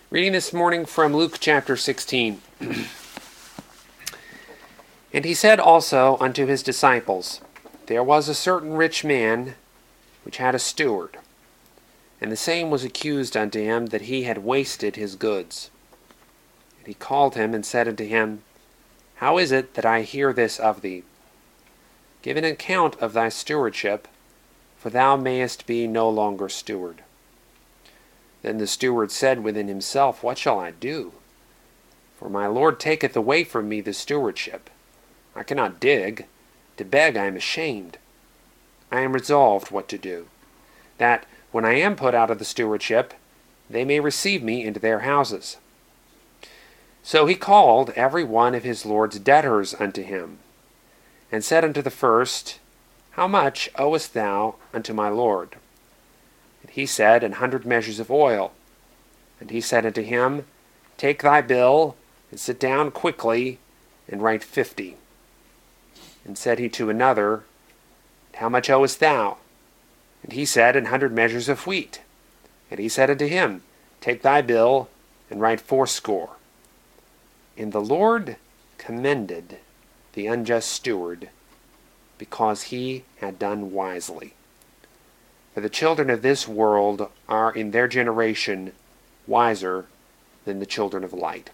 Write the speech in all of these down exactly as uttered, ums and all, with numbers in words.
Reading this morning from Luke chapter sixteen. And he said also unto his disciples, There was a certain rich man which had a steward, and the same was accused unto him that he had wasted his goods. And he called him and said unto him, How is it that I hear this of thee? Give an account of thy stewardship, for thou mayest be no longer steward. Then the steward said within himself, What shall I do? For my Lord taketh away from me the stewardship. I cannot dig. To beg I am ashamed. I am resolved what to do, that when I am put out of the stewardship, they may receive me into their houses. So he called every one of his Lord's debtors unto him, and said unto the first, How much owest thou unto my Lord? And he said, An hundred measures of oil. And he said unto him, Take thy bill, and sit down quickly, and write fifty. And said he to another, How much owest thou? And he said, An hundred measures of wheat. And he said unto him, Take thy bill, and write fourscore. And the Lord commended the unjust steward, because he had done wisely. For the children of this world are in their generation wiser than the children of light.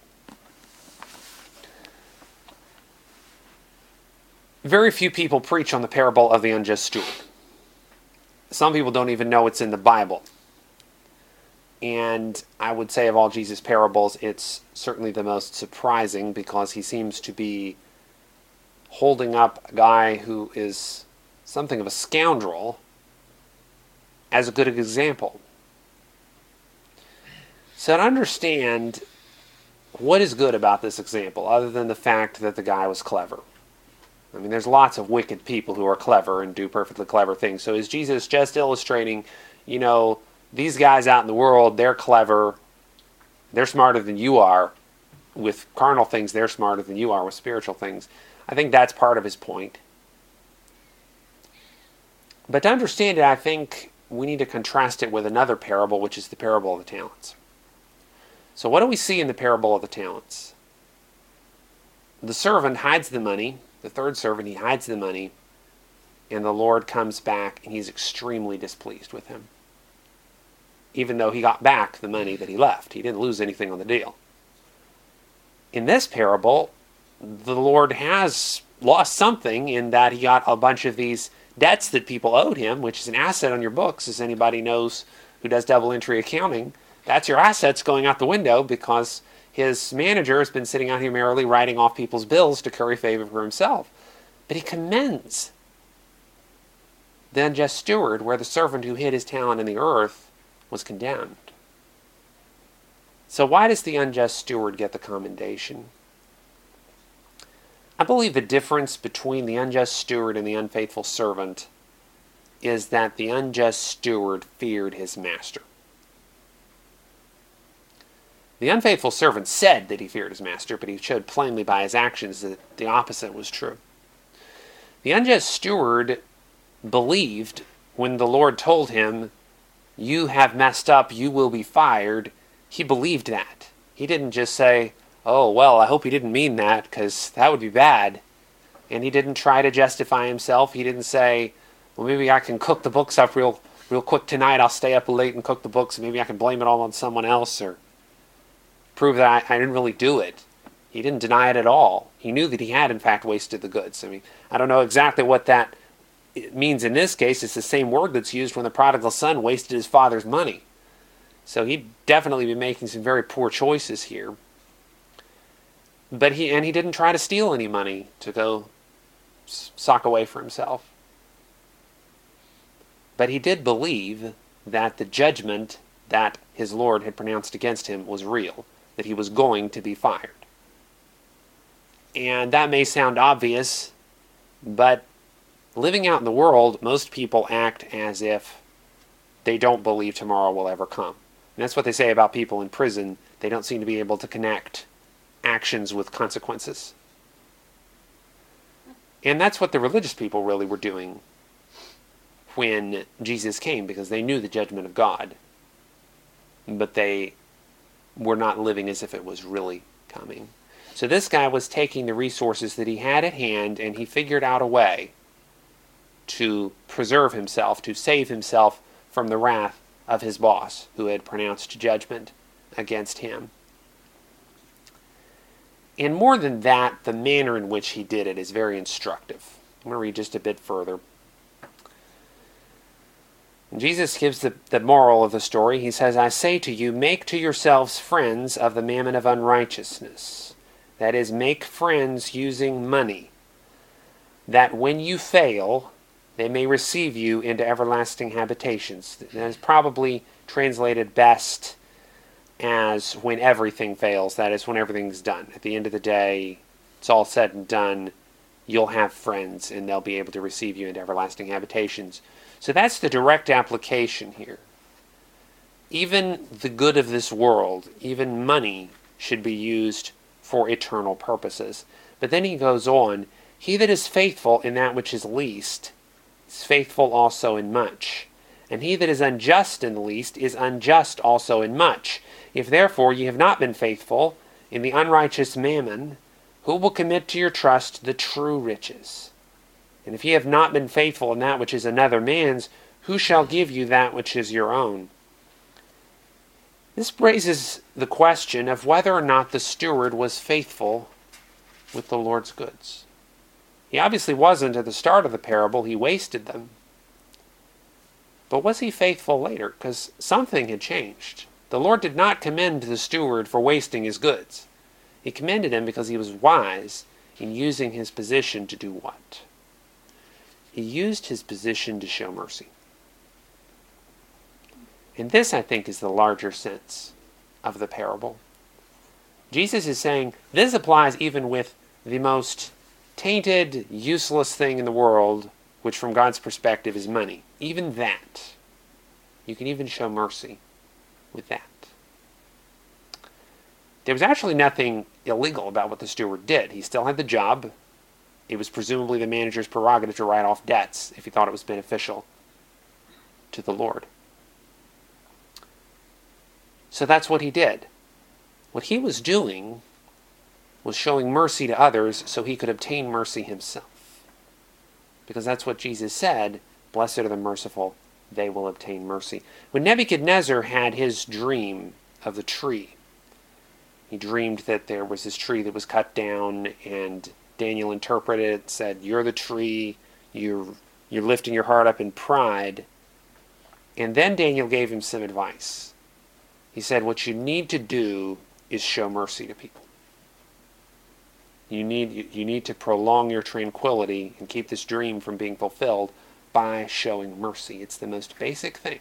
Very few people preach on the parable of the unjust steward. Some people don't even know it's in the Bible. And I would say of all Jesus' parables, it's certainly the most surprising, because he seems to be holding up a guy who is something of a scoundrel as a good example. So to understand what is good about this example, other than the fact that the guy was clever. I mean, there's lots of wicked people who are clever and do perfectly clever things. So is Jesus just illustrating, you know, these guys out in the world, they're clever, they're smarter than you are with carnal things, they're smarter than you are with spiritual things. I think that's part of his point. But to understand it, I think we need to contrast it with another parable, which is the parable of the talents. So what do we see in the parable of the talents? The servant hides the money. The third servant, he hides the money, and the Lord comes back, and he's extremely displeased with him. Even though he got back the money that he left. He didn't lose anything on the deal. In this parable, the Lord has lost something in that he got a bunch of these debts that people owed him, which is an asset on your books, as anybody knows who does double entry accounting. That's your assets going out the window, because his manager has been sitting out here merrily writing off people's bills to curry favor for himself. But he commends the unjust steward, where the servant who hid his talent in the earth was condemned. So why does the unjust steward get the commendation? I believe the difference between the unjust steward and the unfaithful servant is that the unjust steward feared his master. The unfaithful servant said that he feared his master, but he showed plainly by his actions that the opposite was true. The unjust steward believed when the Lord told him, You have messed up, you will be fired. He believed that. He didn't just say, Oh, well, I hope he didn't mean that, because that would be bad. And he didn't try to justify himself. He didn't say, Well, maybe I can cook the books up real, real quick tonight. I'll stay up late and cook the books, and maybe I can blame it all on someone else, or prove that I, I didn't really do it. He didn't deny it at all. He knew that he had, in fact, wasted the goods. I mean, I don't know exactly what that means in this case. It's the same word that's used when the prodigal son wasted his father's money. So he'd definitely be making some very poor choices here. But he and he didn't try to steal any money to go sock away for himself. But he did believe that the judgment that his Lord had pronounced against him was real, that he was going to be fired. And that may sound obvious, but living out in the world, most people act as if they don't believe tomorrow will ever come. And that's what they say about people in prison. They don't seem to be able to connect actions with consequences. And that's what the religious people really were doing when Jesus came, because they knew the judgment of God. But they we're not living as if it was really coming. So this guy was taking the resources that he had at hand, and he figured out a way to preserve himself, to save himself from the wrath of his boss, who had pronounced judgment against him. And more than that, the manner in which he did it is very instructive. I'm going to read just a bit further. And Jesus gives the, the moral of the story. He says, I say to you, make to yourselves friends of the mammon of unrighteousness. That is, make friends using money, that when you fail, they may receive you into everlasting habitations. That is probably translated best as when everything fails. That is, when everything's done. At the end of the day, it's all said and done. You'll have friends, and they'll be able to receive you into everlasting habitations. So that's the direct application here. Even the good of this world, even money, should be used for eternal purposes. But then he goes on, he that is faithful in that which is least is faithful also in much. And he that is unjust in the least is unjust also in much. If therefore ye have not been faithful in the unrighteous mammon, who will commit to your trust the true riches? And if ye have not been faithful in that which is another man's, who shall give you that which is your own? This raises the question of whether or not the steward was faithful with the Lord's goods. He obviously wasn't at the start of the parable. He wasted them. But was he faithful later? Because something had changed. The Lord did not commend the steward for wasting his goods. He commended him because he was wise in using his position to do what? He used his position to show mercy. And this, I think, is the larger sense of the parable. Jesus is saying this applies even with the most tainted, useless thing in the world, which from God's perspective is money. Even that. You can even show mercy with that. There was actually nothing illegal about what the steward did. He still had the job. It was presumably the manager's prerogative to write off debts if he thought it was beneficial to the Lord. So that's what he did. What he was doing was showing mercy to others so he could obtain mercy himself. Because that's what Jesus said, blessed are the merciful, they will obtain mercy. When Nebuchadnezzar had his dream of the tree, he dreamed that there was this tree that was cut down, and Daniel interpreted it, said, you're the tree, you're, you're lifting your heart up in pride. And then Daniel gave him some advice. He said, what you need to do is show mercy to people. You need, you, you need to prolong your tranquility and keep this dream from being fulfilled by showing mercy. It's the most basic thing.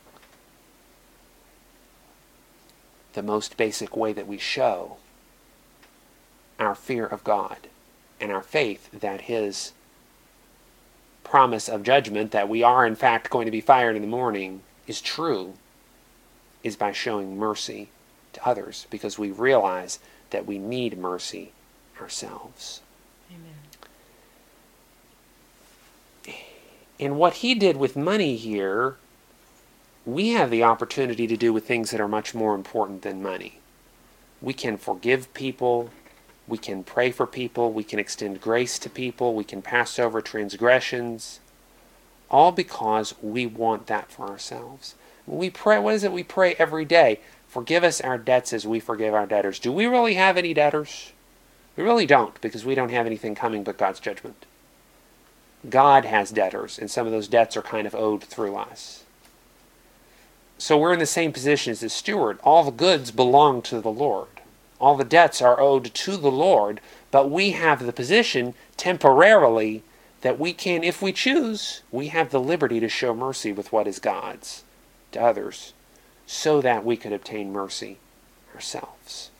The most basic way that we show our fear of God and our faith that his promise of judgment, that we are in fact going to be fired in the morning, is true, is by showing mercy to others, because we realize that we need mercy ourselves. Amen. And what he did with money here, we have the opportunity to do with things that are much more important than money. We can forgive people. We can pray for people. We can extend grace to people. We can pass over transgressions. All because we want that for ourselves. When we pray, what is it we pray every day? Forgive us our debts as we forgive our debtors. Do we really have any debtors? We really don't, because we don't have anything coming but God's judgment. God has debtors, and some of those debts are kind of owed through us. So we're in the same position as the steward. All the goods belong to the Lord. All the debts are owed to the Lord, but we have the position temporarily that we can, if we choose, we have the liberty to show mercy with what is God's to others, so that we could obtain mercy ourselves.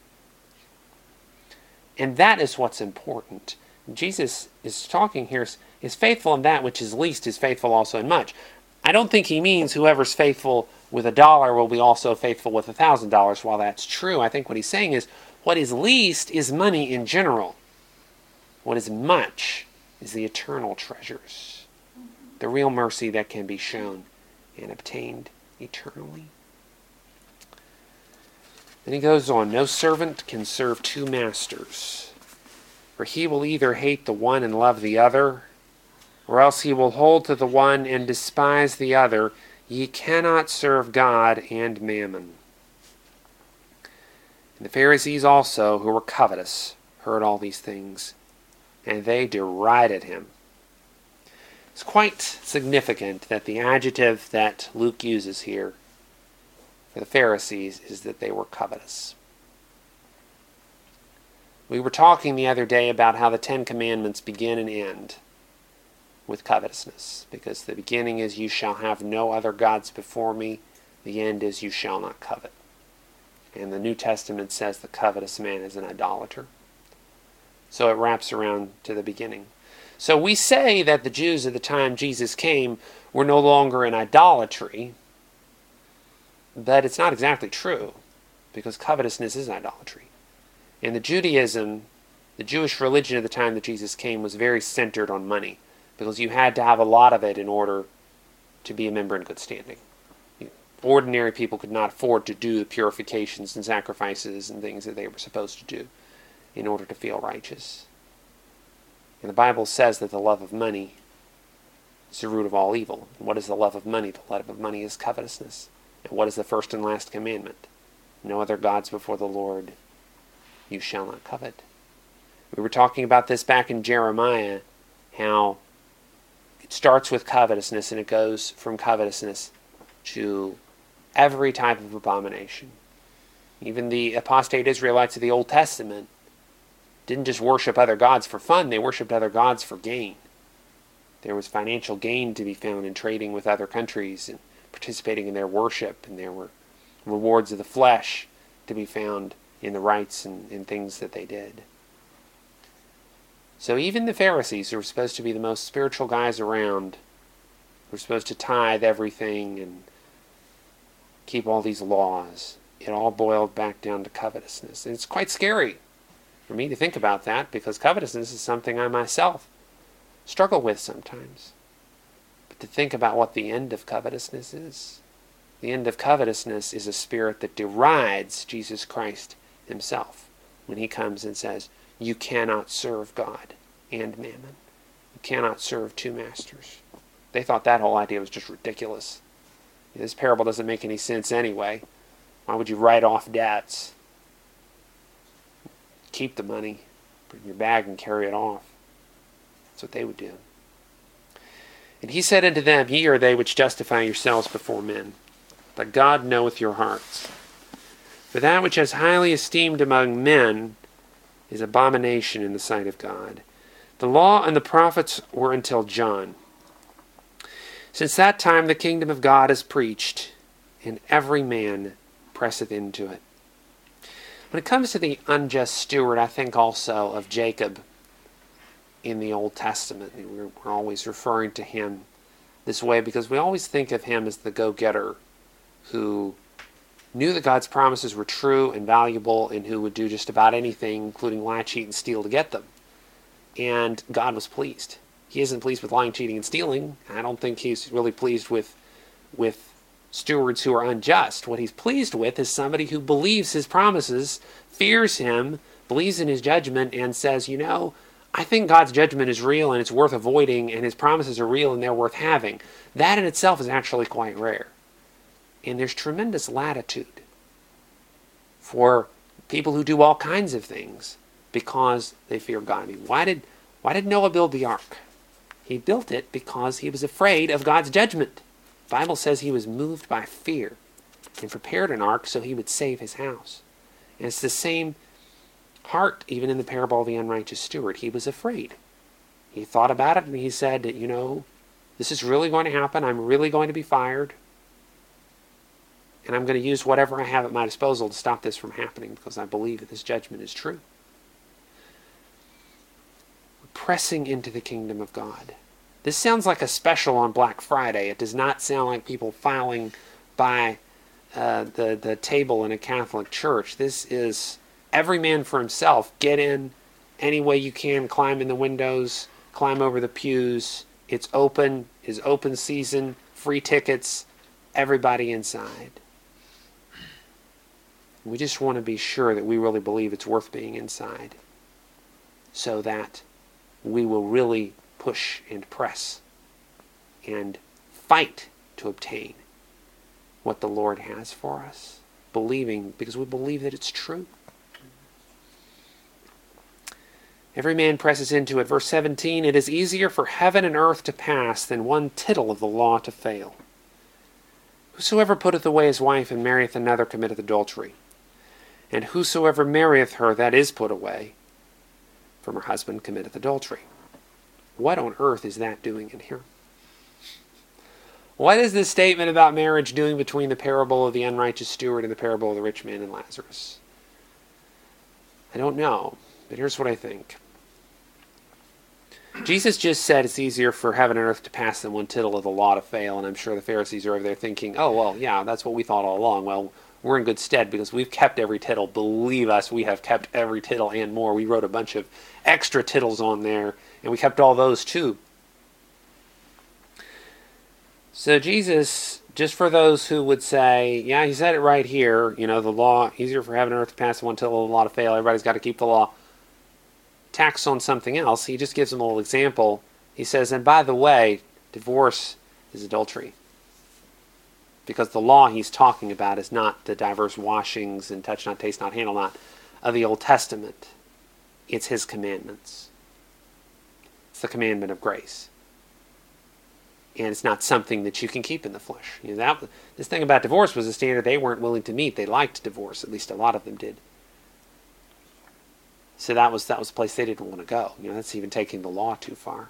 And that is what's important. Jesus is talking here, is faithful in that which is least is faithful also in much. I don't think he means whoever's faithful with a dollar will be also faithful with a thousand dollars. While that's true, I think what he's saying is what is least is money in general. What is much is the eternal treasures, the real mercy that can be shown and obtained eternally. And he goes on, no servant can serve two masters, for he will either hate the one and love the other, or else he will hold to the one and despise the other. Ye cannot serve God and mammon. And the Pharisees also, who were covetous, heard all these things, and they derided him. It's quite significant that the adjective that Luke uses here for the Pharisees is that they were covetous. We were talking the other day about how the Ten Commandments begin and end with covetousness, because the beginning is, you shall have no other gods before me. The end is, you shall not covet. And the New Testament says the covetous man is an idolater. So it wraps around to the beginning. So we say that the Jews at the time Jesus came were no longer in idolatry, but it's not exactly true, because covetousness is idolatry. And the Judaism, the Jewish religion at the time that Jesus came, was very centered on money, because you had to have a lot of it in order to be a member in good standing. Ordinary people could not afford to do the purifications and sacrifices and things that they were supposed to do in order to feel righteous. And the Bible says that the love of money is the root of all evil. And what is the love of money? The love of money is covetousness. And what is the first and last commandment? No other gods before the Lord. You shall not covet. We were talking about this back in Jeremiah, how it starts with covetousness and it goes from covetousness to every type of abomination. Even the apostate Israelites of the Old Testament didn't just worship other gods for fun, they worshipped other gods for gain. There was financial gain to be found in trading with other countries and participating in their worship, and there were rewards of the flesh to be found in the rites and, and things that they did. So even the Pharisees, who were supposed to be the most spiritual guys around, were supposed to tithe everything and keep all these laws, it all boiled back down to covetousness. And it's quite scary for me to think about that, because covetousness is something I myself struggle with sometimes. But to think about what the end of covetousness is. The end of covetousness is a spirit that derides Jesus Christ himself when he comes and says, you cannot serve God and mammon. You cannot serve two masters. They thought that whole idea was just ridiculous. This parable doesn't make any sense anyway. Why would you write off debts? Keep the money, put it in your bag and carry it off. That's what they would do. And he said unto them, ye are they which justify yourselves before men, but God knoweth your hearts. For that which is highly esteemed among men is abomination in the sight of God. The law and the prophets were until John. Since that time the kingdom of God is preached, and every man presseth into it. When it comes to the unjust steward, I think also of Jacob in the Old Testament. We're, we're always referring to him this way because we always think of him as the go-getter who knew that God's promises were true and valuable and who would do just about anything, including lie, cheat, and steal to get them. And God was pleased. He isn't pleased with lying, cheating, and stealing. I don't think he's really pleased with, with stewards who are unjust. What he's pleased with is somebody who believes his promises, fears him, believes in his judgment, and says, you know, I think God's judgment is real and it's worth avoiding, and his promises are real and they're worth having. That in itself is actually quite rare. And there's tremendous latitude for people who do all kinds of things because they fear God. I mean, why did, why did Noah build the ark? He built it because he was afraid of God's judgment. The Bible says he was moved by fear and prepared an ark so he would save his house. And it's the same heart even in the parable of the unrighteous steward. He was afraid. He thought about it and he said, you know, this is really going to happen. I'm really going to be fired. And I'm going to use whatever I have at my disposal to stop this from happening because I believe that this judgment is true. We're pressing into the kingdom of God. This sounds like a special on Black Friday. It does not sound like people filing by uh, the, the table in a Catholic church. This is every man for himself. Get in any way you can. Climb in the windows. Climb over the pews. It's open. It's open season. Free tickets. Everybody inside. We just want to be sure that we really believe it's worth being inside, so that we will really push and press and fight to obtain what the Lord has for us, believing because we believe that it's true. Every man presses into it. Verse seventeen, it is easier for heaven and earth to pass than one tittle of the law to fail. Whosoever putteth away his wife and marrieth another committeth adultery. And whosoever marrieth her that is put away from her husband committeth adultery. What on earth is that doing in here? What is this statement about marriage doing between the parable of the unrighteous steward and the parable of the rich man and Lazarus? I don't know, but here's what I think. Jesus just said it's easier for heaven and earth to pass than one tittle of the law to fail, and I'm sure the Pharisees are over there thinking, oh, well, yeah, that's what we thought all along. Well, we're in good stead because we've kept every tittle. Believe us, we have kept every tittle and more. We wrote a bunch of extra tittles on there, and we kept all those too. So Jesus, just for those who would say, yeah, he said it right here, you know, the law, easier for heaven and earth to pass than one tittle of the law to fail. Everybody's got to keep the law. Tax on something else. He just gives them a little example. He says, and by the way, divorce is adultery. Because the law he's talking about is not the diverse washings and touch not, taste not, handle not of the Old Testament. It's his commandments. It's the commandment of grace. And it's not something that you can keep in the flesh. You know, that, this thing about divorce was a standard they weren't willing to meet. They liked divorce. At least a lot of them did. So that was that was a place they didn't want to go. You know, that's even taking the law too far.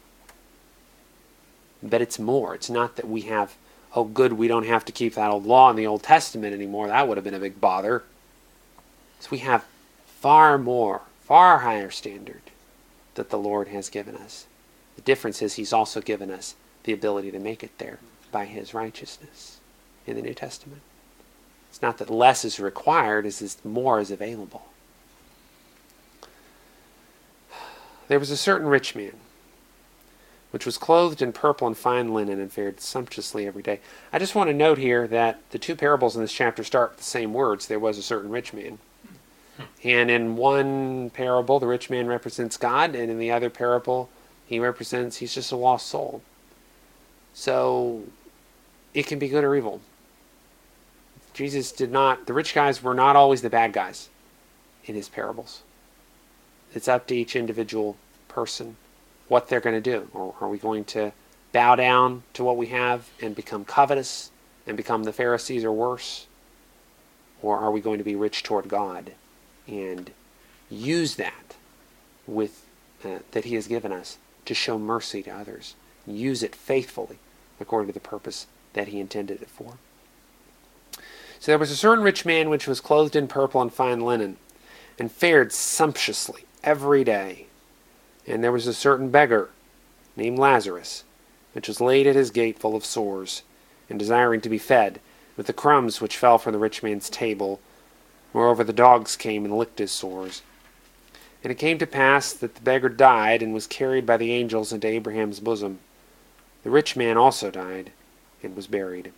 But it's more. It's not that we have, oh good, we don't have to keep that old law in the Old Testament anymore. That would have been a big bother. So we have far more, far higher standard that the Lord has given us. The difference is he's also given us the ability to make it there by his righteousness in the New Testament. It's not that less is required, it's just more is available. There was a certain rich man, which was clothed in purple and fine linen and fared sumptuously every day. I just want to note here that the two parables in this chapter start with the same words. There was a certain rich man. And in one parable, the rich man represents God, and in the other parable, he represents, he's just a lost soul. So, it can be good or evil. Jesus did not, the rich guys were not always the bad guys in his parables. It's up to each individual person what they're going to do. Or are we going to bow down to what we have and become covetous and become the Pharisees or worse? Or are we going to be rich toward God and use that with uh, that he has given us to show mercy to others? Use it faithfully according to the purpose that he intended it for. So there was a certain rich man which was clothed in purple and fine linen and fared sumptuously every day. And there was a certain beggar named Lazarus, which was laid at his gate full of sores, and desiring to be fed with the crumbs which fell from the rich man's table. Moreover, the dogs came and licked his sores. And it came to pass that the beggar died, and was carried by the angels into Abraham's bosom. The rich man also died, and was buried.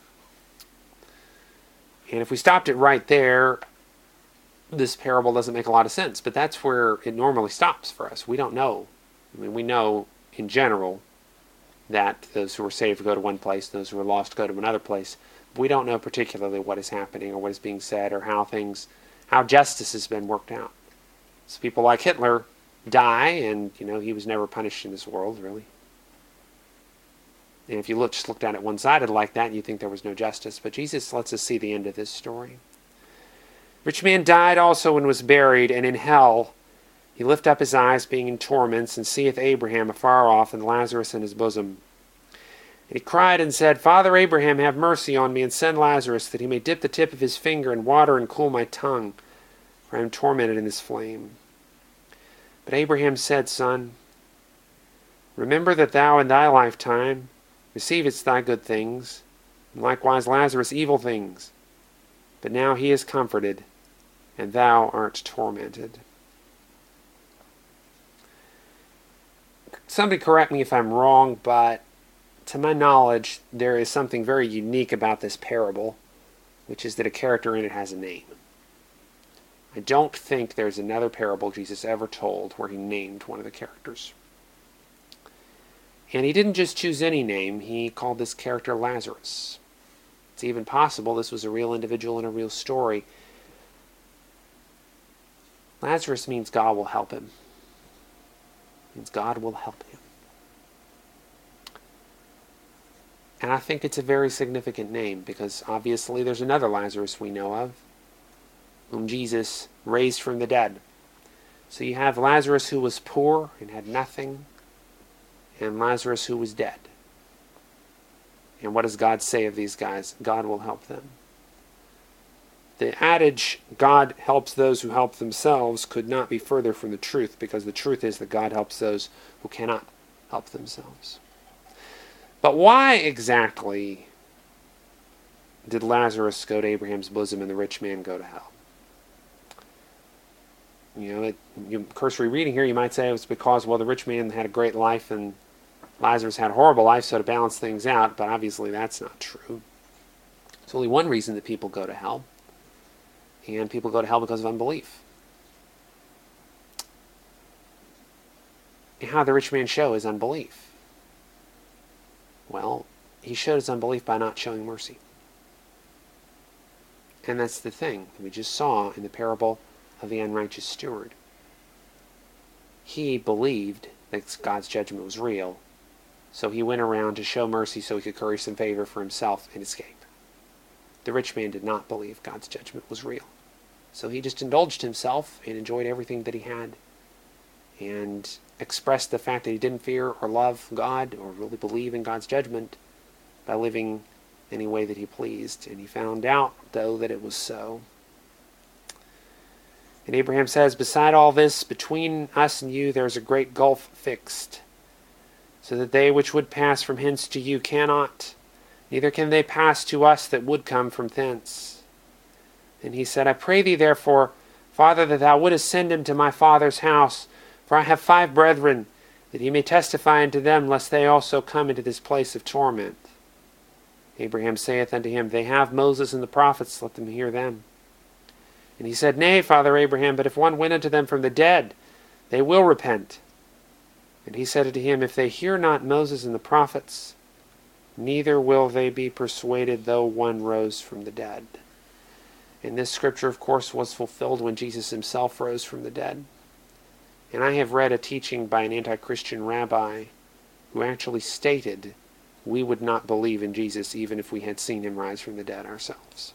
And if we stopped it right there, this parable doesn't make a lot of sense, but that's where it normally stops for us. We don't know. I mean, we know in general that those who are saved go to one place, those who are lost go to another place. But we don't know particularly what is happening or what is being said or how things, how justice has been worked out. So people like Hitler die, and you know he was never punished in this world, really. And if you look, just looked at it one-sided like that, you think there was no justice. But Jesus lets us see the end of this story. Rich man died also and was buried, and in hell he lift up his eyes, being in torments, and seeth Abraham afar off, and Lazarus in his bosom. And he cried and said, Father Abraham, have mercy on me, and send Lazarus, that he may dip the tip of his finger in water and cool my tongue, for I am tormented in this flame. But Abraham said, Son, remember that thou in thy lifetime receivedst thy good things, and likewise Lazarus evil things. But now he is comforted, and thou art tormented. Somebody correct me if I'm wrong, but to my knowledge, there is something very unique about this parable, which is that a character in it has a name. I don't think there's another parable Jesus ever told where he named one of the characters. And he didn't just choose any name, he called this character Lazarus. It's even possible this was a real individual in a real story. Lazarus means God will help him. It means God will help him. And I think it's a very significant name because obviously there's another Lazarus we know of, whom Jesus raised from the dead. So you have Lazarus who was poor and had nothing, and Lazarus who was dead. And what does God say of these guys? God will help them. The adage, God helps those who help themselves, could not be further from the truth, because the truth is that God helps those who cannot help themselves. But why exactly did Lazarus go to Abraham's bosom and the rich man go to hell? You know, it, you, cursory reading here, you might say it was because, well, the rich man had a great life and Lazarus had a horrible life, so to balance things out, but obviously that's not true. There's only one reason that people go to hell, and people go to hell because of unbelief. And how did the rich man show his unbelief? Well, he showed his unbelief by not showing mercy. And that's the thing we just saw in the parable of the unrighteous steward. He believed that God's judgment was real, so he went around to show mercy so he could curry some favor for himself and escape. The rich man did not believe God's judgment was real, so he just indulged himself and enjoyed everything that he had and expressed the fact that he didn't fear or love God or really believe in God's judgment by living any way that he pleased. And he found out, though, that it was so. And Abraham says, beside all this, between us and you there is a great gulf fixed, so that they which would pass from hence to you cannot, neither can they pass to us that would come from thence. And he said, I pray thee therefore, Father, that thou wouldest send him to my father's house, for I have five brethren, that he may testify unto them, lest they also come into this place of torment. Abraham saith unto him, they have Moses and the prophets, let them hear them. And he said, Nay, Father Abraham, but if one went unto them from the dead, they will repent. And he said unto him, if they hear not Moses and the prophets, neither will they be persuaded, though one rose from the dead. And this scripture, of course, was fulfilled when Jesus himself rose from the dead. And I have read a teaching by an anti-Christian rabbi who actually stated we would not believe in Jesus even if we had seen him rise from the dead ourselves.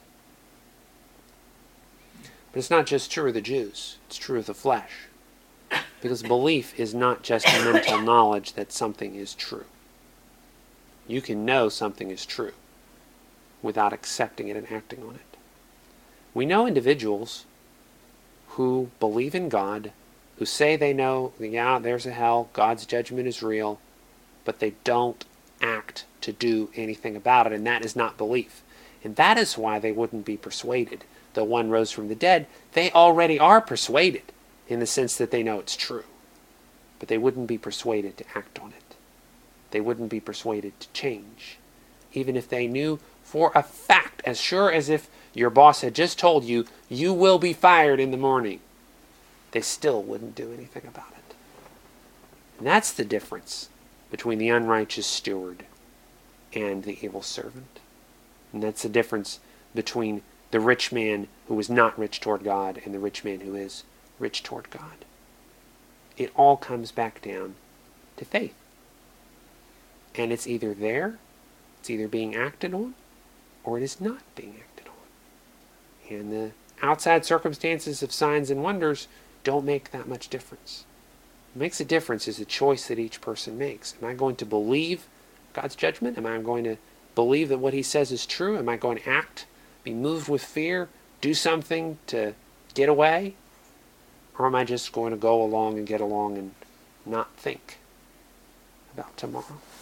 But it's not just true of the Jews. It's true of the flesh. Because belief is not just mental knowledge that something is true. You can know something is true without accepting it and acting on it. We know individuals who believe in God, who say they know, yeah, there's a hell, God's judgment is real, but they don't act to do anything about it, and that is not belief. And that is why they wouldn't be persuaded. Though one rose from the dead, they already are persuaded in the sense that they know it's true. But they wouldn't be persuaded to act on it. They wouldn't be persuaded to change. Even if they knew for a fact, as sure as if your boss had just told you, you will be fired in the morning, they still wouldn't do anything about it. And that's the difference between the unrighteous steward and the evil servant. And that's the difference between the rich man who is not rich toward God and the rich man who is rich toward God. It all comes back down to faith. And it's either there, it's either being acted on, or it is not being acted on. And the outside circumstances of signs and wonders don't make that much difference. What makes a difference is the choice that each person makes. Am I going to believe God's judgment? Am I going to believe that what he says is true? Am I going to act, be moved with fear, do something to get away? Or am I just going to go along and get along and not think about tomorrow?